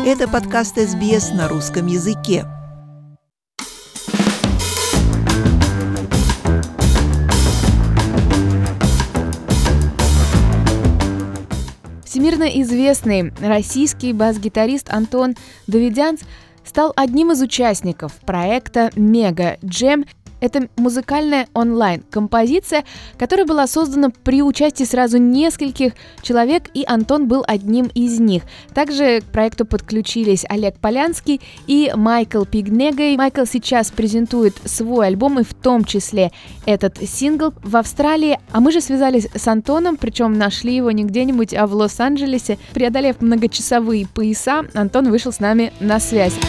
Это подкаст СБС на русском языке. Всемирно известный российский бас-гитарист Антон Давидянц стал одним из участников проекта «Мега Джем». Это музыкальная онлайн-композиция, которая была создана при участии сразу нескольких человек, и Антон был одним из них. Также к проекту подключились Олег Полянский и Майкл Пигнегой. Майкл сейчас презентует свой альбом, и в том числе этот сингл в Австралии. А мы же связались с Антоном, причем нашли его не где-нибудь, а в Лос-Анджелесе. Преодолев многочасовые пояса, Антон вышел с нами на связь.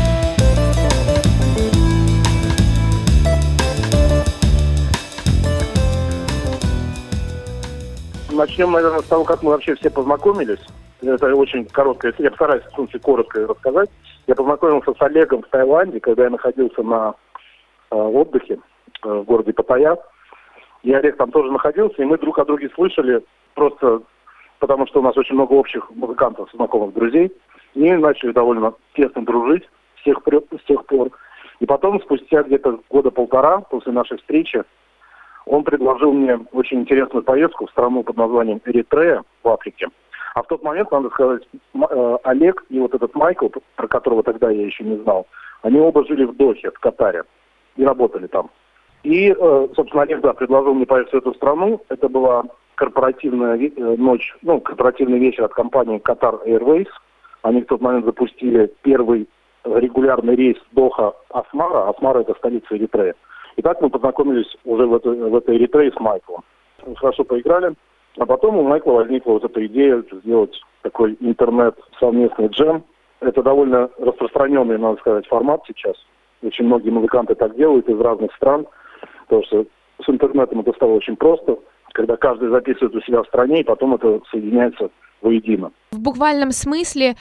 Начнем, наверное, с того, как мы вообще все познакомились. Это очень короткая, я постараюсь в случае коротко рассказать. Я познакомился с Олегом в Таиланде, когда я находился на отдыхе в городе Паттайя. И Олег там тоже находился, и мы друг о друге слышали, просто потому что у нас очень много общих музыкантов, знакомых, друзей. И начали довольно тесно дружить с тех пор. И потом, спустя где-то года полтора после нашей встречи, он предложил мне очень интересную поездку в страну под названием Эритрея в Африке. А в тот момент, надо сказать, Олег и вот этот Майкл, про которого тогда я еще не знал, они оба жили в Дохе, в Катаре, и работали там. И, собственно, Олег, предложил мне поехать в эту страну. Это была корпоративная ночь, корпоративный вечер от компании Qatar Airways. Они в тот момент запустили первый регулярный рейс Доха-Асмара. Асмара — это столица Эритреи. И так мы познакомились уже в этой Эритрее с Майклом. Хорошо поиграли. А потом у Майкла возникла вот эта идея сделать такой интернет-совместный джем. Это довольно распространенный, надо сказать, формат сейчас. Очень многие музыканты так делают из разных стран. Потому что с интернетом это стало очень просто, когда каждый записывает у себя в стране, и потом это соединяется воедино. В буквальном смысле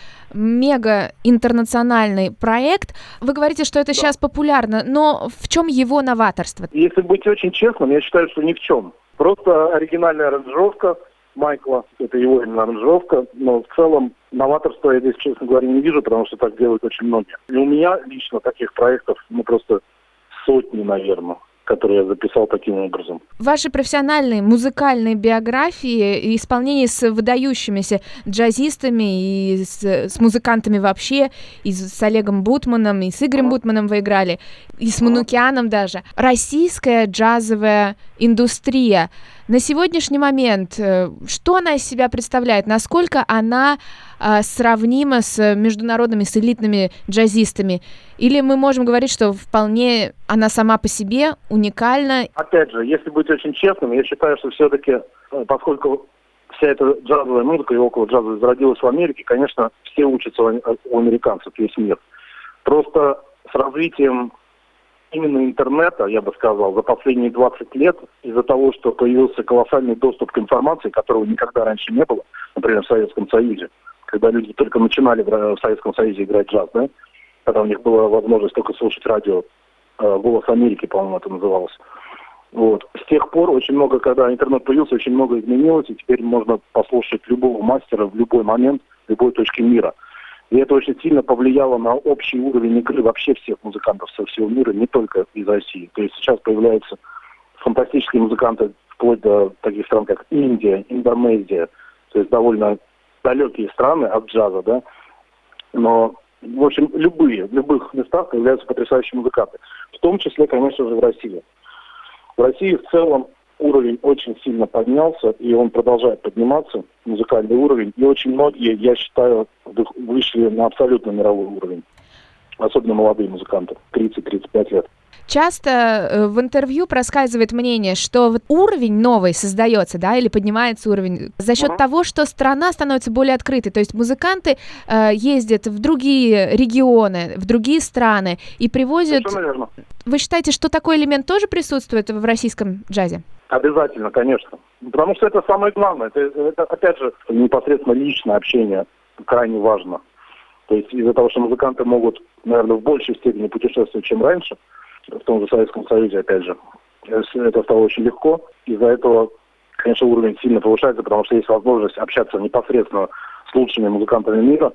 мега-интернациональный проект. Вы говорите, что это сейчас популярно, но в чем его новаторство? Если быть очень честным, я считаю, что ни в чем. Просто оригинальная аранжировка Майкла, это его именно аранжировка, но в целом новаторства я здесь, честно говоря, не вижу, потому что так делают очень многие. И у меня лично таких проектов, просто сотни, наверное, которые я записал таким образом. Ваши профессиональные музыкальные биографии и исполнение с выдающимися джазистами и с музыкантами вообще, и с Олегом Бутманом, и с Игорем Бутманом вы играли, и с Манукяном даже. Российская джазовая индустрия на сегодняшний момент, что она из себя представляет? Насколько она сравнима с международными, с элитными джазистами? Или мы можем говорить, что вполне она сама по себе уникальна? Опять же, если быть очень честным, я считаю, что все-таки, поскольку вся эта джазовая музыка и около джаза зародилась в Америке, конечно, все учатся у американцев, весь мир. Просто с развитием именно интернета, я бы сказал, за последние 20 лет, из-за того, что появился колоссальный доступ к информации, которого никогда раньше не было, например, в Советском Союзе, когда люди только начинали в Советском Союзе играть джаз, да, когда у них была возможность только слушать радио, «Голос Америки», по-моему, это называлось. Вот. С тех пор очень много, когда интернет появился, очень много изменилось, и теперь можно послушать любого мастера в любой момент, в любой точке мира. И это очень сильно повлияло на общий уровень игры вообще всех музыкантов со всего мира, не только из России. То есть сейчас появляются фантастические музыканты вплоть до таких стран, как Индия, Индонезия. То есть довольно далекие страны от джаза, да. Но, в общем, в любых местах появляются потрясающие музыканты. В том числе, конечно же, в России. В России в целом уровень очень сильно поднялся, и он продолжает подниматься, музыкальный уровень. И очень многие, я считаю, вышли на абсолютно мировой уровень. Особенно молодые музыканты, 30-35 лет. Часто в интервью проскальзывает мнение, что уровень новый создается, да, или поднимается уровень за счет того, что страна становится более открытой. То есть музыканты ездят в другие регионы, в другие страны и привозят... Совершенно верно. Вы считаете, что такой элемент тоже присутствует в российском джазе? Обязательно, конечно. Потому что это самое главное. Это опять же, непосредственно личное общение крайне важно. То есть из-за того, что музыканты могут, наверное, в большей степени путешествовать, чем раньше, в том же Советском Союзе, опять же, это стало очень легко. Из-за этого, конечно, уровень сильно повышается, потому что есть возможность общаться непосредственно с лучшими музыкантами мира.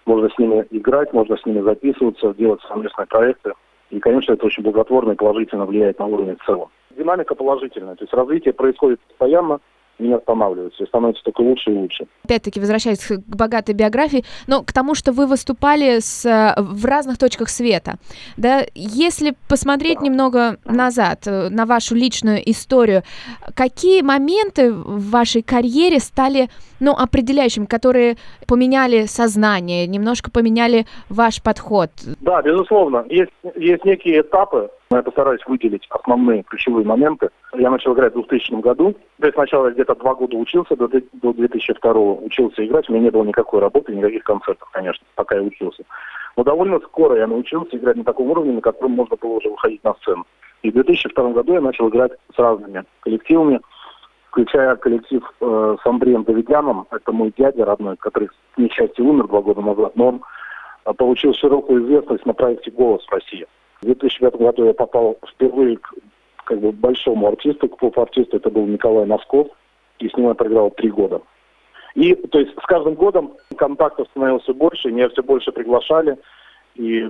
Можно с ними играть, можно с ними записываться, делать совместные проекты. И, конечно, это очень благотворно и положительно влияет на уровень в целом. Динамика положительная, то есть развитие происходит постоянно, не останавливается, и становится только лучше и лучше. Опять-таки, возвращаясь к богатой биографии, но к тому, что вы выступали в разных точках света. Да, если посмотреть немного назад, на вашу личную историю, какие моменты в вашей карьере стали, определяющими, которые поменяли сознание, немножко поменяли ваш подход? Да, безусловно. Есть некие этапы, но я постараюсь выделить основные ключевые моменты. Я начал играть в 2000 году. То есть сначала я где-то 2 года учился, до 2002 учился играть. У меня не было никакой работы, никаких концертов, конечно, пока я учился. Но довольно скоро я научился играть на таком уровне, на котором можно было уже выходить на сцену. И в 2002 году я начал играть с разными коллективами, включая коллектив с Андреем Давидяном. Это мой дядя родной, который, к несчастью, умер 2 года назад, но он получил широкую известность на проекте «Голос России». В 2005 году я попал впервые к большому артисту, к поп-артисту. Это был Николай Носков, и с ним я проиграл 3 года. И, то есть, с каждым годом контактов становилось все больше, меня все больше приглашали, и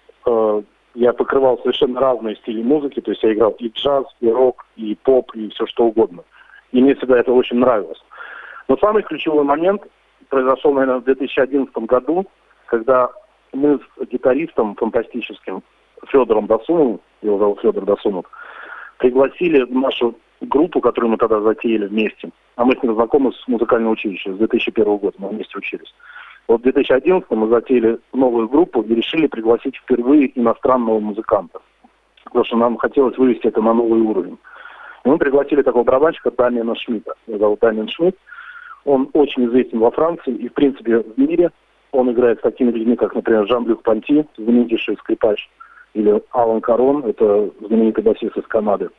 я покрывал совершенно разные стили музыки, то есть я играл и джаз, и рок, и поп, и все что угодно. И мне всегда это очень нравилось. Но самый ключевой момент произошел, наверное, в 2011 году, когда мы с гитаристом фантастическим Федором Досумовым, его зовут Федор Досумов, пригласили нашу группу, которую мы тогда затеяли вместе. А мы с ним знакомы с музыкального училища, с 2001 года мы вместе учились. Вот в 2011 мы затеяли новую группу и решили пригласить впервые иностранного музыканта. Потому что нам хотелось вывести это на новый уровень. И мы пригласили такого барабанщика Дамиена Шмидта. Его зовут Дамиен Шмидт. Он очень известен во Франции и, в принципе, в мире. Он играет с такими людьми, как, например, Жан-Люк Понти, знаменитейший скрипач, или Алан Карон, это знаменитый басист из Канады.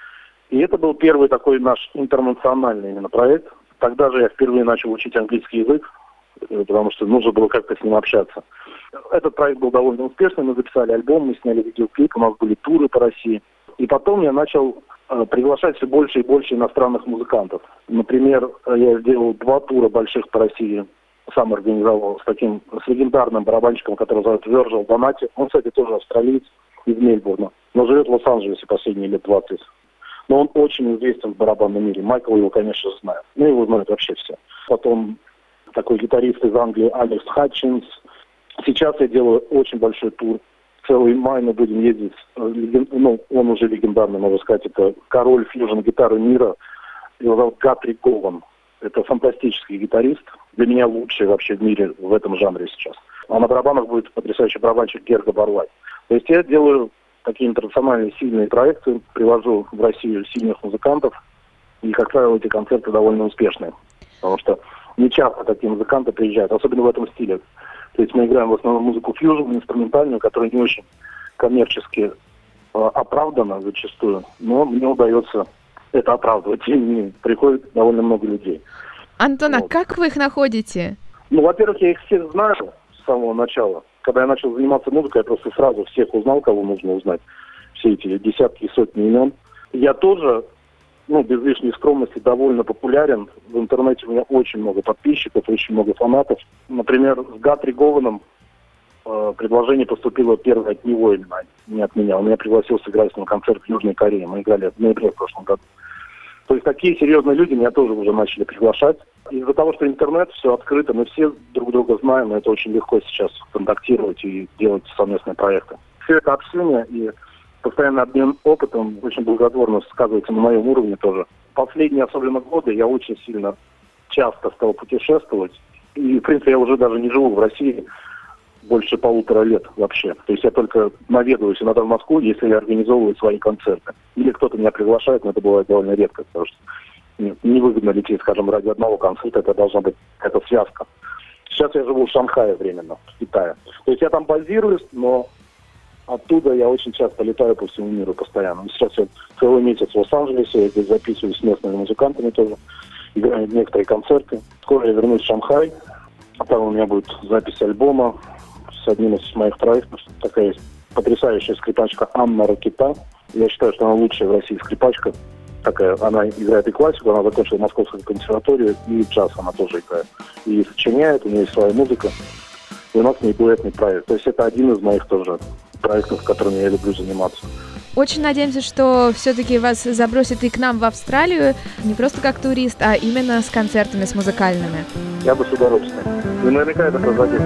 И это был первый такой наш интернациональный именно проект. Тогда же я впервые начал учить английский язык, потому что нужно было как-то с ним общаться. Этот проект был довольно успешный, мы записали альбом, мы сняли видеоклип, у нас были туры по России. И потом я начал приглашать все больше и больше иностранных музыкантов. Например, я сделал 2 тура больших по России, сам организовал с легендарным барабанщиком, которого зовут Вёрджил Донати. Он, кстати, тоже австралиец из Мельбурна, но живет в Лос-Анджелесе последние лет 20. Но он очень известен в барабанном мире. Майкл его, конечно, знает. Его знают вообще все. Потом такой гитарист из Англии Алекс Хатчинс. Сейчас я делаю очень большой тур. Целый май мы будем ездить. Он уже легендарный, можно сказать. Это король фьюжн-гитары мира. Его зовут Гатри Гован. Это фантастический гитарист. Для меня лучший вообще в мире в этом жанре сейчас. А на барабанах будет потрясающий барабанщик Герга Барлай. То есть я делаю такие интернациональные сильные проекты, привожу в Россию сильных музыкантов. И, как правило, эти концерты довольно успешные. Потому что не часто такие музыканты приезжают, особенно в этом стиле. То есть мы играем в основном музыку фьюжн, инструментальную, которая не очень коммерчески оправдана зачастую. Но мне удается это оправдывать. И приходит довольно много людей. Антон, а как вы их находите? Во-первых, я их всех знаю с самого начала. Когда я начал заниматься музыкой, я просто сразу всех узнал, кого нужно узнать. Все эти десятки и сотни имен. Я тоже, без лишней скромности, довольно популярен. В интернете у меня очень много подписчиков, очень много фанатов. Например, с Гатри Гованом предложение поступило первое от него, именно, не от меня. Он меня пригласил сыграть с ним концерт в Южной Корее. Мы играли в ноябре в прошлом году. То есть такие серьезные люди меня тоже уже начали приглашать. Из-за того, что интернет, все открыто, мы все друг друга знаем, и это очень легко сейчас контактировать и делать совместные проекты. Все это общение и постоянный обмен опытом очень благотворно сказывается на моем уровне тоже. Последние, особенно годы, я очень сильно часто стал путешествовать. И, в принципе, я уже даже не живу в России больше 1,5 лет вообще. То есть я только наведываюсь иногда в Москву, если я организовываю свои концерты. Или кто-то меня приглашает, но это бывает довольно редко, потому что невыгодно лететь, скажем, ради одного концерта, это должна быть какая-то связка. Сейчас я живу в Шанхае временно, в Китае. То есть я там базируюсь, но оттуда я очень часто летаю по всему миру постоянно. Сейчас я целый месяц в Лос-Анджелесе, я здесь записываюсь с местными музыкантами тоже, играю некоторые концерты. Скоро я вернусь в Шанхай, там у меня будет запись альбома с одним из моих проектов. Такая есть потрясающая скрипачка Анна Ракита. Я считаю, что она лучшая в России скрипачка. Она играет и классику, она закончила Московскую консерваторию, и джаз она тоже играет. И сочиняет, у нее есть своя музыка. и у нас не дуэтный проект. То есть это один из моих тоже проектов, которыми я люблю заниматься. Очень надеемся, что все-таки вас забросят и к нам в Австралию, не просто как турист, а именно с концертами, с музыкальными. Я бы с удовольствием. И наверняка это произойдет.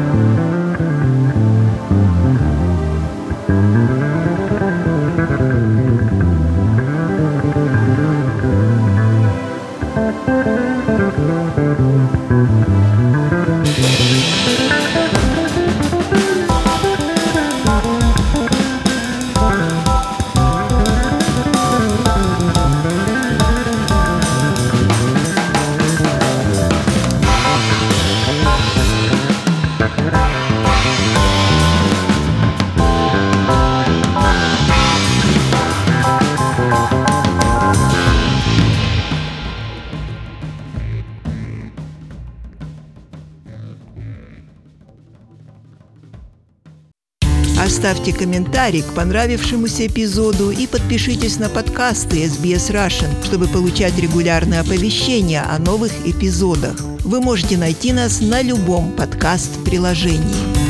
Оставьте комментарий к понравившемуся эпизоду и подпишитесь на подкасты SBS Russian, чтобы получать регулярные оповещения о новых эпизодах. Вы можете найти нас на любом подкаст-приложении.